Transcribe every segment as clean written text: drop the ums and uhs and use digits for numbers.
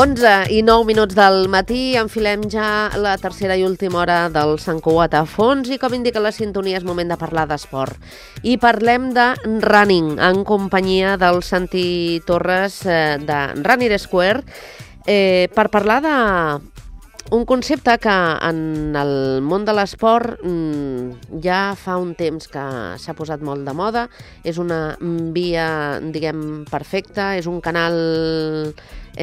11:09 del matí, enfilem ja la tercera i última hora del Sant Cugat a fons i com indica la sintonia és moment de parlar d'esport. I parlem de running en companyia del Santi Torres de Running Square per parlar d'un concepte que en el món de l'esport ja fa un temps que s'ha posat molt de moda. És una via, diguem, perfecta, és un canal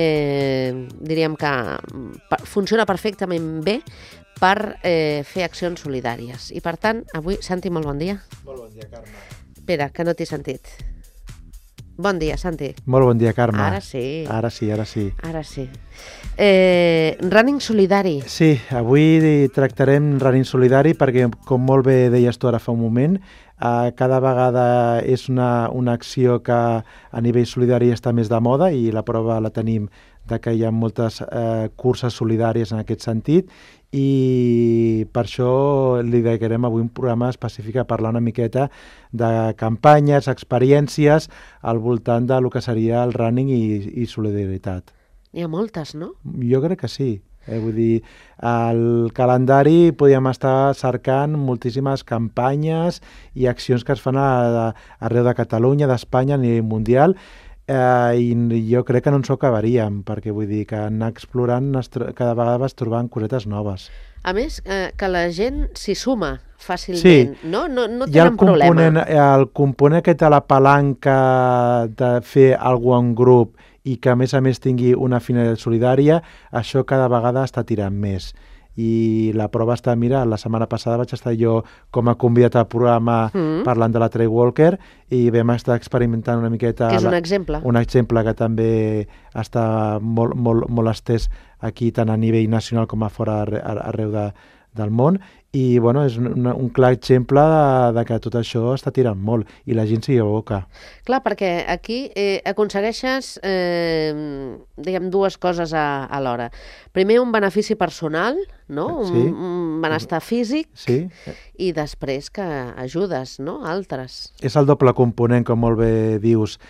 diríem que funciona perfectament bé per fer accions solidàries. I per tant, avui, Santi, molt bon dia. Molt bon dia, Carme. Espera, que no t'he sentit. Bon dia, Santi. Molt bon dia, Carme. Ara sí. Ara sí. Ara sí. Running solidari. Sí, avui tractarem running solidari perquè, com molt bé deies tu ara fa un moment, cada vegada és una acció que a nivell solidari està més de moda i la prova la tenim de que hi ha moltes curses solidàries en aquest sentit i per això li dedicarem avui un programa específic a parlar una miqueta de campanyes, experiències al voltant de lo que seria el running i solidaritat. N'hi ha moltes, no? Jo crec que sí. Vull dir, al calendari podríem estar cercant moltíssimes campanyes i accions que es fan arreu de Catalunya, d'Espanya, a nivell mundial, i jo crec que no ens ho acabaríem, perquè vull dir que anar explorant cada vegada vas trobant cosetes noves. A més, que la gent s'hi suma fàcilment, sí. No tenen problema. El component aquest de la palanca de fer alguna en grup i que a més tingui una finalitat solidària, això cada vegada està tirant més. I la prova està, mira, la setmana passada vaig estar jo com a convidat al programa parlant de la Trail Walker i vam estar experimentant una miqueta... Que és un exemple. Un exemple que també està molt estès aquí tant a nivell nacional com a fora arreu del món i bueno, és un clar exemple de que tot això està tirant molt i la gent s'hi aboca. Clar, perquè aquí aconsegueixes diguem dues coses alhora. Primer un benefici personal, no? Sí. Un benestar físic, sí. I després que ajudes, no? Altres. És el doble component, com molt bé dius.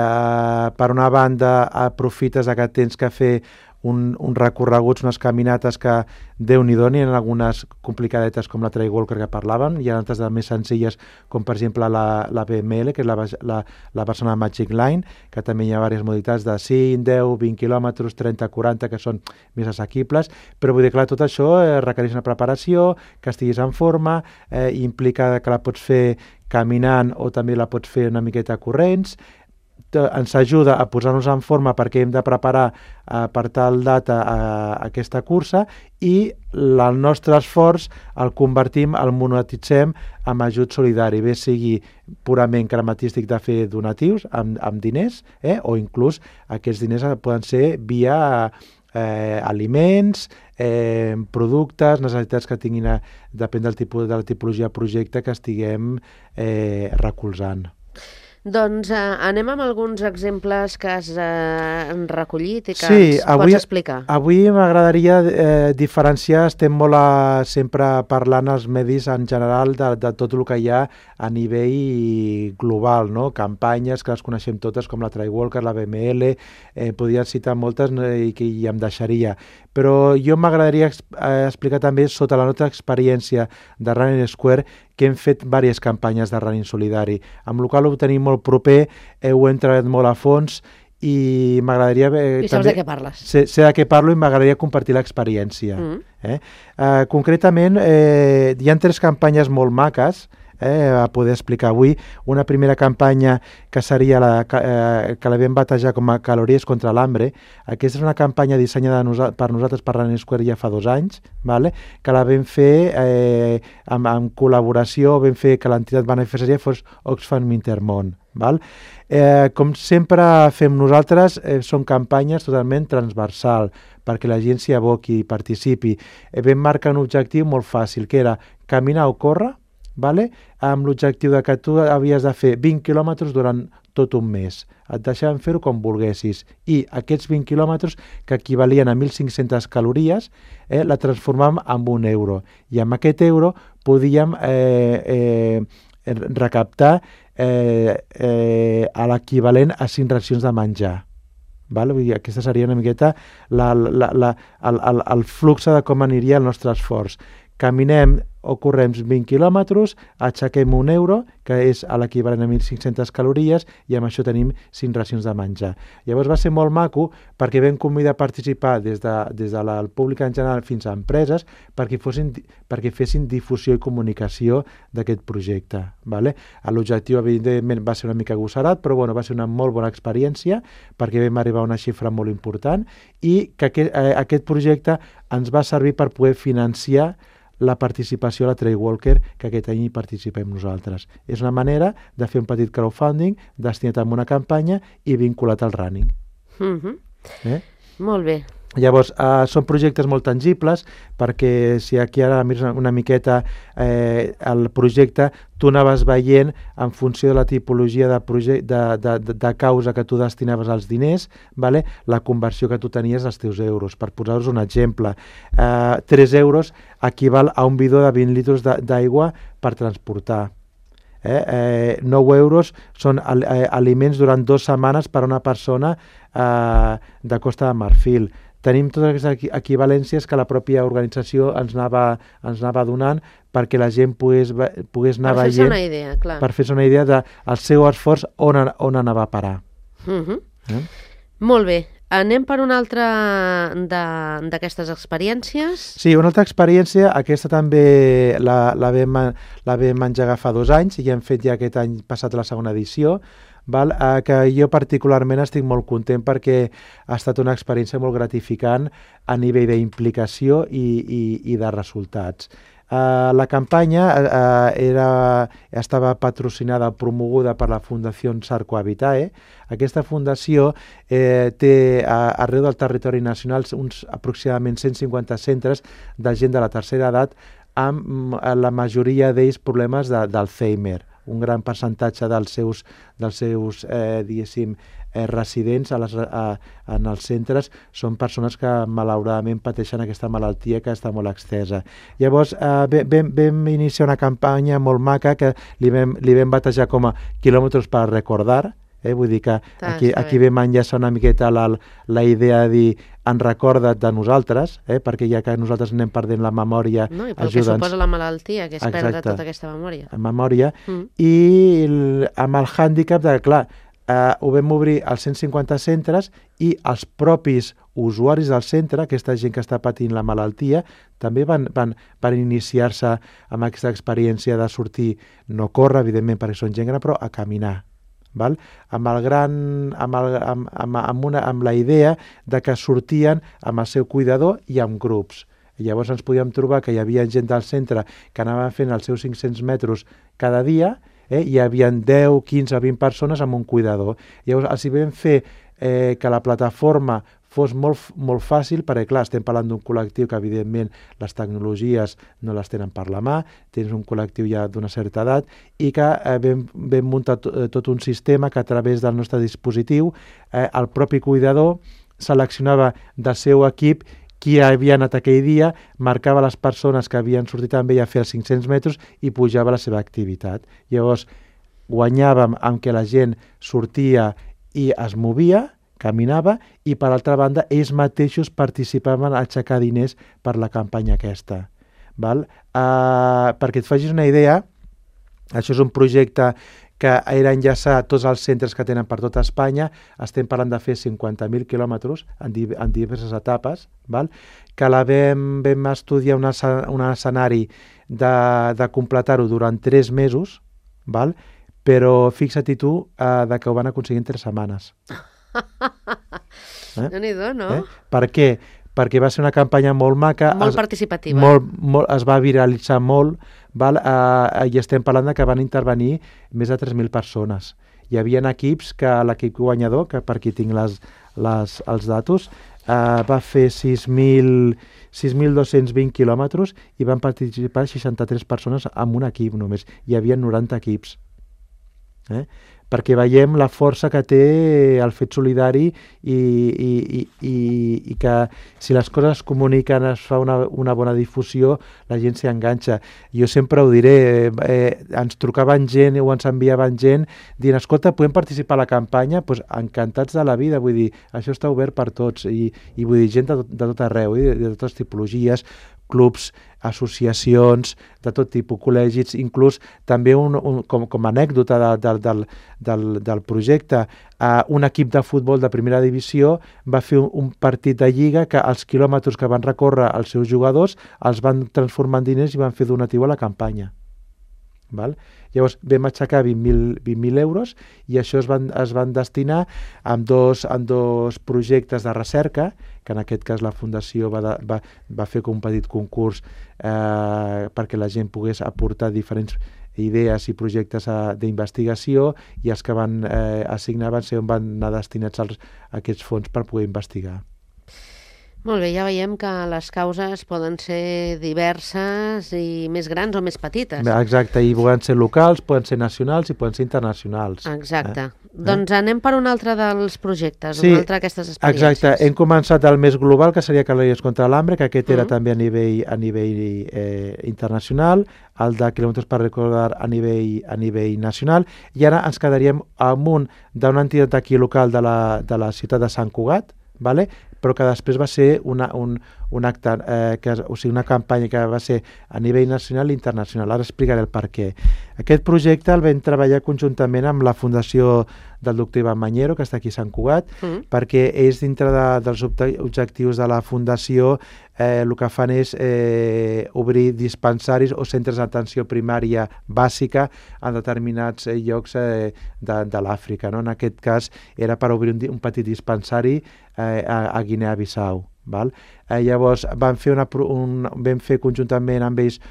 Per una banda aprofites que tens que fer uns recorreguts, unes caminates que Déu-n'hi-do, n'hi ha algunes complicadetes com la Trail Walker que parlàvem, hi ha altres més senzilles com per exemple la BML, que és la Barcelona Magic Line, que també hi ha diverses modalitats de 5, 10, 20 quilòmetres, 30, 40, que són més assequibles, però vull dir, clar, tot això requereix una preparació, que estiguis en forma, implica que la pots fer caminant o també la pots fer una miqueta corrents, ens ajuda a posar-nos en forma perquè hem de preparar per tal data aquesta cursa i el nostre esforç el convertim, el monetitzem amb ajut solidari, bé sigui purament crematístic de fer donatius amb diners, o inclús aquests diners poden ser via aliments, productes, necessitats que tinguin, depèn de la tipologia de projecte que estiguem recolzant. Doncs anem amb alguns exemples que has recollit i que ens pots explicar. Avui m'agradaria diferenciar, estem molt sempre parlant als medis en general de tot el que hi ha a nivell global, no? Campanyes que les coneixem totes com la Trail Walker, la BML, podria citar moltes i em deixaria. Però jo m'agradaria explicar també sota la nostra experiència de Running Square que hem fet diverses campanyes de running solidari. Amb el qual ho tenim molt proper, ho hem treballat molt a fons i m'agradaria... I saps de què parles? Sé de què parlo i m'agradaria compartir l'experiència. Concretament, hi ha 3 campanyes molt maques a poder explicar avui. Una primera campanya que seria que la vam batejar com a Calories contra l'Hambre. Aquesta és una campanya dissenyada per nosaltres per Running Square ja fa 2 anys, que la vam fer en col·laboració, vam fer que l'entitat beneficiària fos Oxfam Intermón. Com sempre fem nosaltres, són campanyes totalment transversal perquè la gent s'hi aboqui i participi. Vam marcar un objectiu molt fàcil, que era caminar o córrer, amb l'objectiu de que tu havies de fer 20 quilòmetres durant tot un mes. Et deixaven fer-ho com volguessis. I aquests 20 quilòmetres, que equivalien a 1.500 calories, la transformàvem en €1. I amb aquest euro podíem recaptar a l'equivalent a 5 racions de menjar. Val? Vull dir, aquesta seria una miqueta el flux de com aniria el nostre esforç. Caminem o correm 20 quilòmetres, aixequem €1, que és l'equivalent a 1.500 calories, i amb això tenim 5 racions de menjar. Llavors va ser molt maco perquè vam convidar a participar des del públic en general fins a empreses perquè fessin difusió i comunicació d'aquest projecte. Vale? L'objectiu, evidentment, va ser una mica agosserat, però bueno, va ser una molt bona experiència perquè vam arribar a una xifra molt important i que aquest projecte ens va servir per poder financiar la participació a la Trail Walker, que aquest any hi participem nosaltres. És una manera de fer un petit crowdfunding destinat a una campanya i vinculat al running. Molt bé. Llavors, són projectes molt tangibles perquè si aquí ara mires una miqueta el projecte, tu anaves veient en funció de la tipologia de causa que tu destinaves als diners, vale? La conversió que tu tenies dels teus euros. Per posar-vos un exemple, 3 euros equival a un bidó de 20 litres d'aigua per transportar. 9 euros són aliments durant 2 setmanes per a una persona de Costa de Marfil. Tenim totes aquestes equivalències que la pròpia organització ens anava donant perquè la gent pogués anar veient... Per fer-se una idea, clar. Per fer-se una idea del seu esforç on anava a parar. Molt bé. Anem per una altra d'aquestes experiències? Sí, una altra experiència, aquesta també la vam engegar fa 2 anys i hem fet ja aquest any passat la segona edició, que jo particularment estic molt content perquè ha estat una experiència molt gratificant a nivell d'implicació i de resultats. La campanya estava patrocinada, promoguda per la Fundació Sarco Habitae. Aquesta fundació té arreu del territori nacional uns aproximadament 150 centres de gent de la tercera edat amb la majoria d'ells problemes d'Alzheimer. Un gran percentatge dels seus diguéssim, residents en els centres són persones que malauradament pateixen aquesta malaltia que està molt extesa. Llavors vam iniciar una campanya molt maca que li vam batejar com a quilòmetres per recordar. Vull dir que aquí vam enllaçar una miqueta la idea de dir en recorda't de nosaltres, perquè ja que nosaltres anem perdent la memòria, no, i pel que suposa la malaltia, que és perdre tota aquesta memòria. I amb el hàndicap de, clar, ho vam obrir als 150 centres i els propis usuaris del centre, aquesta gent que està patint la malaltia, també van iniciar-se amb aquesta experiència de sortir, no córrer, evidentment, perquè són gent gran, però a caminar. Val? Amb la idea de que sortien amb el seu cuidador i amb grups. I llavors ens podíem trobar que hi havia gent del centre que anaven fent els seus 500 metres cada dia, i hi havia 10, 15 o 20 persones amb un cuidador. Llavors els hi vam fer que la plataforma fos molt fàcil, perquè clar, estem parlant d'un col·lectiu que evidentment les tecnologies no les tenen per la mà, tens un col·lectiu ja d'una certa edat, i que vam muntar tot un sistema que a través del nostre dispositiu el propi cuidador seleccionava del seu equip qui havia anat aquell dia, marcava les persones que havien sortit amb ell a fer els 500 metres i pujava la seva activitat. Llavors guanyàvem amb que la gent sortia i es movia, caminava, i per altra banda ells mateixos participaven a aixecar diners per la campanya aquesta. Val? Perquè et facis una idea, això és un projecte que era enllaçar tots els centres que tenen per tota Espanya, estem parlant de fer 50.000 quilòmetres en diverses etapes, val? Que vam estudiar un escenari de completar-ho durant 3 mesos, val? Però fixa't tu que ho van aconseguir en 3 setmanes. Déu-n'hi-do, no? Per què? Perquè va ser una campanya molt maca. Molt participativa. Es va viralitzar molt, val? I estem parlant que van intervenir més de 3.000 persones. Hi havia equips que l'equip guanyador, que per aquí tinc els datos, va fer 6.220 quilòmetres i van participar 63 persones en un equip només. Hi havia 90 equips. perquè veiem la força que té el fet solidari i que si les coses es comuniquen, es fa una bona difusió, la gent s'hi enganxa. Jo sempre ho diré, ens trucaven gent o ens enviaven gent dient, escolta, podem participar a la campanya? Pues, encantats de la vida, vull dir, això està obert per tots i vull dir, gent de tot arreu, de totes tipologies, clubs, associacions de tot tipus, col·legis, inclús també com a anècdota del projecte, un equip de futbol de primera divisió va fer un partit de lliga que els quilòmetres que van recórrer els seus jugadors els van transformar en diners i van fer donatiu a la campanya. Val? Llavors vam aixecar 20.000 euros i això es van destinar amb dos projectes de recerca, que en aquest cas la Fundació va fer com un petit concurs perquè la gent pogués aportar diferents idees i projectes d'investigació, i els que van assignar van ser on van anar destinats aquests fons per poder investigar. Molt bé, ja veiem que les causes poden ser diverses i més grans o més petites. Exacte, i poden ser locals, poden ser nacionals i poden ser internacionals. Exacte. Doncs anem per un altre dels projectes, sí, una altra d'aquestes experiències. Exacte, hem començat el més global, que seria Calories contra l'Hambre, que aquest era també a nivell internacional, el de Quilòmetres per recordar a nivell nacional, i ara ens quedaríem amb d'una entitat aquí local de la ciutat de Sant Cugat, vale? Però que després va ser un acte, una campanya que va ser a nivell nacional i internacional. Ara explicaré el per què. Aquest projecte el vam treballar conjuntament amb la Fundació del Doctor Ivan Mañero, que està aquí a Sant Cugat, perquè ells, dintre dels objectius de la Fundació, el que fan és obrir dispensaris o centres d'atenció primària bàsica en determinats llocs de l'Àfrica. No? En aquest cas era per obrir un petit dispensari a Guinea-Bissau. Llavors vam fer conjuntament amb ells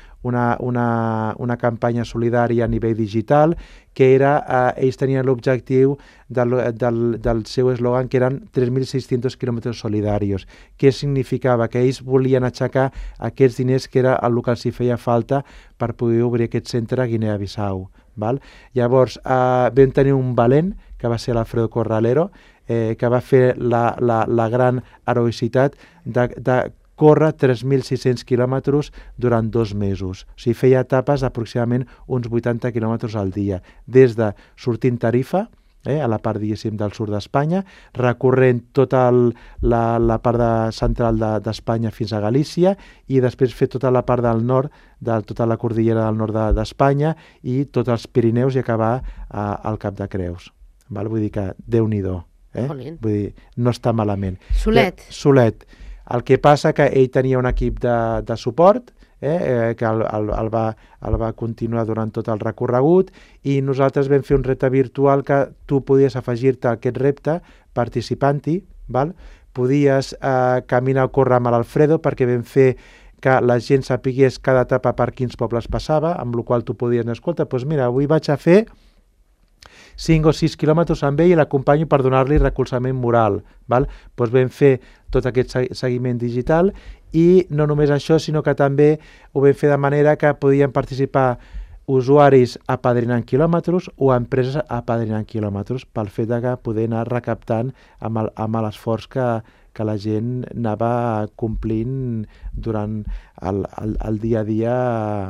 una campanya solidària a nivell digital, que era, ells tenien l'objectiu del seu eslògan, que eren 3.600 quilòmetres solidarios. Què significava? Que ells volien aixecar aquests diners que era el que els feia falta per poder obrir aquest centre a Guinea-Bissau. Llavors vam tenir un valent, que va ser l'Alfredo Corralero, que va fer la gran heroïcitat de córrer 3.600 quilòmetres durant 2 mesos. O sigui, feia etapes d'aproximadament uns 80 quilòmetres al dia, des de sortint Tarifa, a la part, diguéssim, del sud d'Espanya, recorrent tota la part central d'Espanya fins a Galícia, i després fer tota la part del nord, tota la cordillera del nord d'Espanya, i tots els Pirineus, i acabar al Cap de Creus. Vull dir que Déu-n'hi-do. Vull dir, no està malament. Solet. El que passa que ell tenia un equip de suport, que el va continuar durant tot el recorregut, i nosaltres vam fer un repte virtual que tu podies afegir-te a aquest repte participant-hi, podies caminar o córrer amb l'Alfredo, perquè vam fer que la gent sapigués cada etapa per quins pobles passava, amb la qual tu podies dir, escolta, doncs mira, avui vaig a fer 5 o 6 quilòmetres amb ell i l'acompanyo per donar-li recolzament moral. Doncs vam fer tot aquest seguiment digital, i no només això, sinó que també ho vam fer de manera que podien participar usuaris apadrinant quilòmetres o empreses apadrinant quilòmetres, pel fet de poder anar recaptant amb l'esforç que la gent anava complint durant el dia a dia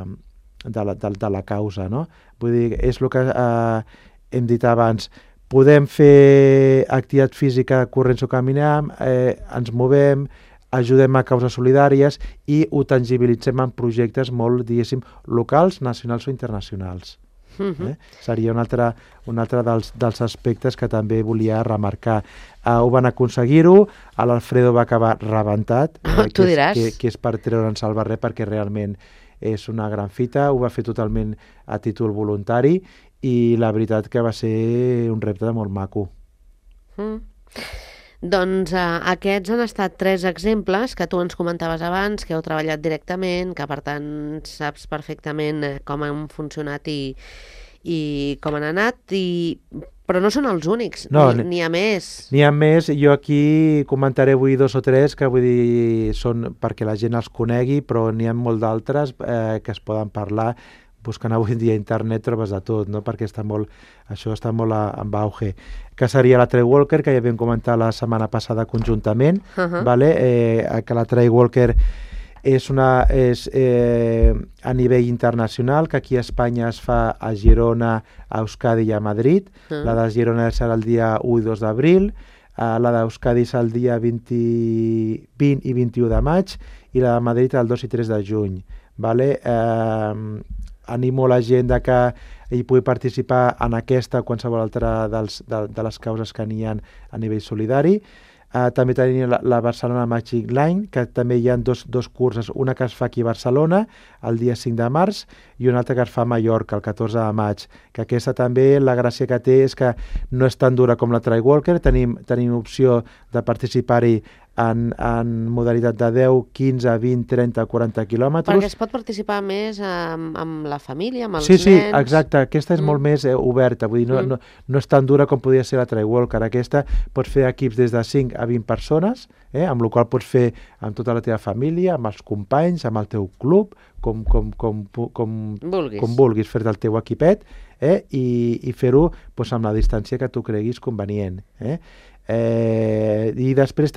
de la causa. No? Vull dir, és el que hem dit abans, podem fer activitat física, corrents o caminar, ens movem, ajudem a causes solidàries i ho tangibilitzem en projectes molt, diguéssim, locals, nacionals o internacionals. Seria un altre dels aspectes que també volia remarcar. Ho van aconseguir-ho, l'Alfredo va acabar rebentat, que és per treure'ns el barret, perquè realment és una gran fita, ho va fer totalment a títol voluntari, i la veritat que va ser un repte molt maco. Doncs aquests han estat 3 exemples que tu ens comentaves abans, que heu treballat directament, que per tant saps perfectament com han funcionat i com han anat, però no són els únics, n'hi ha més. N'hi ha més, jo aquí comentaré avui 2 o 3 que vull dir són perquè la gent els conegui, però n'hi ha molt d'altres que es poden parlar. buscant avui en dia a internet trobes de tot, no? Perquè això està molt en auge. Que seria la Trail Walker, que ja vam comentar la setmana passada conjuntament, vale? Que la Trail Walker és a nivell internacional, que aquí a Espanya es fa a Girona, a Euskadi i a Madrid. La de Girona serà el dia 1 i 2 d'abril, la d'Euskadi és el dia 20 i 21 de maig i la de Madrid el 2 i 3 de juny. Vale? Animo la gent que hi pugui participar en aquesta o qualsevol altra de les causes que n'hi ha a nivell solidari. També tenim la Barcelona Magic Line, que també hi ha dos curses, una que es fa aquí a Barcelona el dia 5 de març i una altra que es fa a Mallorca el 14 de maig, que aquesta també la gràcia que té és que no és tan dura com la Trail Walker, tenim opció de participar-hi en modalitat de 10, 15, 20, 30, 40 quilòmetres. Perquè es pot participar més amb la família, amb els nens? Sí, exacte. Aquesta és molt més oberta, vull dir, no és tan dura com podria ser la Trail Walker. Aquesta pots fer equips des de 5 a 20 persones, amb la qual pots fer amb tota la teva família, amb els companys, amb el teu club, com vulguis fer-te el teu equipet, i fer-ho amb la distància que tu creguis convenient. I després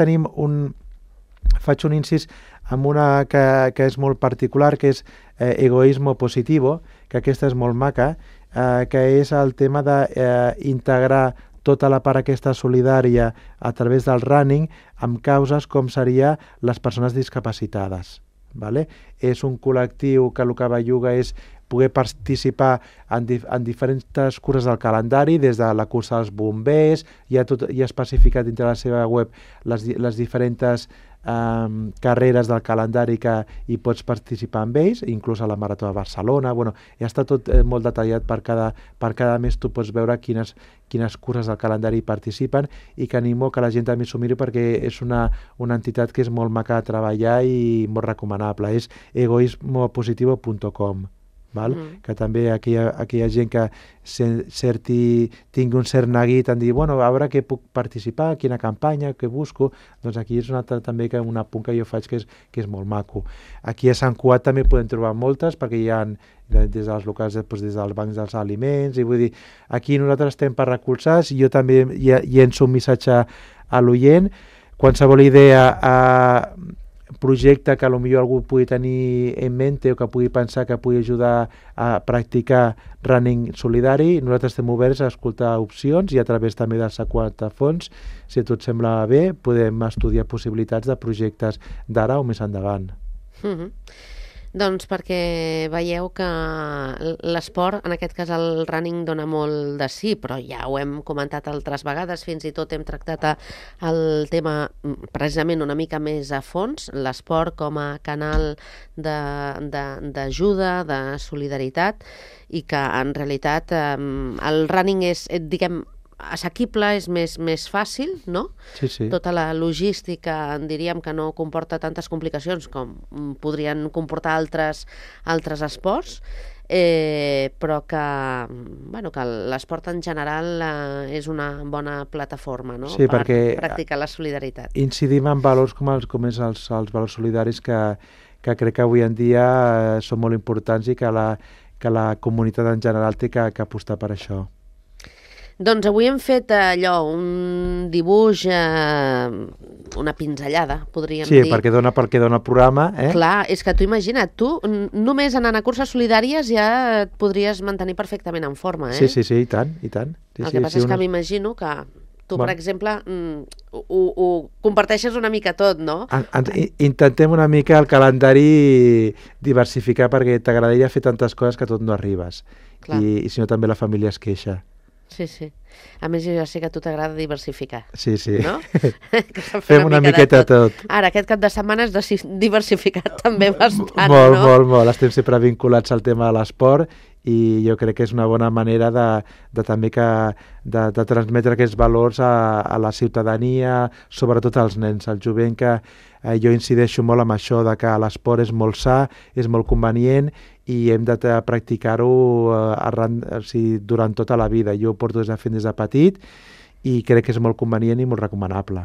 faig un incís amb una que és molt particular, que és Egoismo Positivo, que aquesta és molt maca, que és el tema d'integrar tota la part aquesta solidària a través del running amb causes com seria les persones discapacitades. Vale? És un col·lectiu que el que belluga és poder participar en diferents curses del calendari, des de la cursa dels bombers, hi ha especificat dintre la seva web les diferents carreres del calendari que hi pots participar amb ells, inclús a la Marató de Barcelona. Bueno, ja està tot molt detallat per cada mes, tu pots veure quines curses del calendari hi participen, i que animo que la gent també s'ho miri perquè és una entitat que és molt maca de treballar i molt recomanable. És egoismopositivo.com. Que també aquella gent que tingui un cert neguit en dir, bueno, a veure què puc participar, quina campanya, què busco, doncs aquí és un altre també un apunt que jo faig que és molt maco. Aquí a Sant Cugat també podem trobar moltes, perquè hi ha des dels locals, des dels bancs dels aliments, i vull dir, aquí nosaltres estem per recolzar, i jo també llenço un missatge a l'oient, qualsevol idea projecte que potser algú pugui tenir en mente o que pugui pensar que pugui ajudar a practicar running solidari, nosaltres estem oberts a escoltar opcions, i a través també del Saquata Fons, si a tu et sembla bé, podem estudiar possibilitats de projectes d'ara o més endavant. Doncs perquè veieu que l'esport, en aquest cas el running, dona molt de sí, però ja ho hem comentat altres vegades, fins i tot hem tractat el tema precisament una mica més a fons, l'esport com a canal d'ajuda, de solidaritat, i que en realitat el running és, diguem, assequible, és més fàcil, no? Sí. Tota la logística, diríem que no comporta tantes complicacions com podrien comportar altres esports, però que l'esport en general és una bona plataforma, no? Per practicar la solidaritat. Incidim en valors com és els valors solidaris que crec que avui en dia són molt importants i que la comunitat en general té que apostar per això. Doncs avui hem fet un dibuix, una pinzellada, podríem dir. Sí, perquè dona programa. Clar, és que tu imagina't, tu només anant a curses solidàries ja et podries mantenir perfectament en forma, Sí, i tant. El que passa és que m'imagino que tu, per exemple, ho comparteixes una mica tot, no? Intentem una mica el calendari diversificar, perquè t'agradaria fer tantes coses que tot no arribes. I si no, també la família es queixa. Sí. A més, jo ja sé que a tu t'agrada diversificar. Sí. No? Fem una miqueta de tot. Ara, aquest cap de setmana has diversificat també bastant, no? Molt. Estem sempre vinculats al tema de l'esport, i jo crec que és una bona manera també de transmetre aquests valors a la ciutadania, sobretot als nens, al jovent, que jo incideixo molt amb això, de que l'esport és molt sa, és molt convenient, i hem de practicar-ho durant tota la vida. Jo ho porto fent des de petit, i crec que és molt convenient i molt recomanable.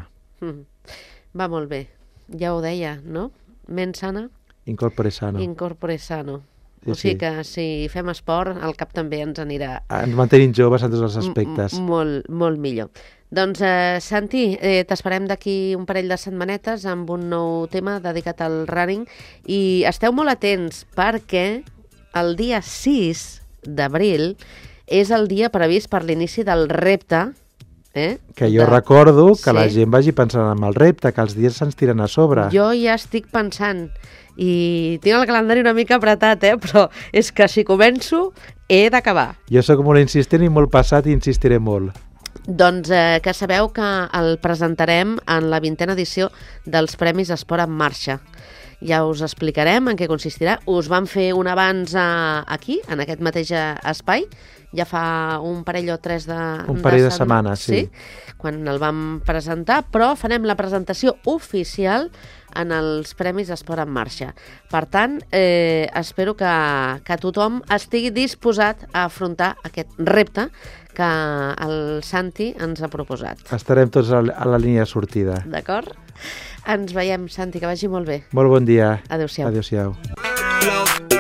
Va molt bé. Ja ho deia, no? Ment sana. Incorpore sano. O sigui que si fem esport, el cap també ens anirà... Ens mantenim joves en tots els aspectes. Molt millor. Doncs, Santi, t'esperem d'aquí un parell de setmanetes amb un nou tema dedicat al running i esteu molt atents perquè el dia 6 d'abril és el dia previst per l'inici del repte. Que jo recordo que la gent vagi pensant en el repte, que els dies se'ns tiren a sobre. Jo ja estic pensant i tinc el calendari una mica apretat, però és que si començo he d'acabar. Jo sóc molt insistent i molt passat i insistiré molt. Doncs que sabeu que el presentarem en la 20a edició dels Premis Esport en Marxa. Ja us explicarem en què consistirà. Us vam fer un abans aquí, en aquest mateix espai, ja fa un parell o tres de setmanes, sí. Quan el vam presentar, però farem la presentació oficial en els Premis Esport en Marxa. Per tant, espero que tothom estigui disposat a afrontar aquest repte que el Santi ens ha proposat. Estarem tots a la línia de sortida. D'acord? Ens veiem, Santi, que vagi molt bé. Molt bon dia. Adéu-siau. Adéu-siau.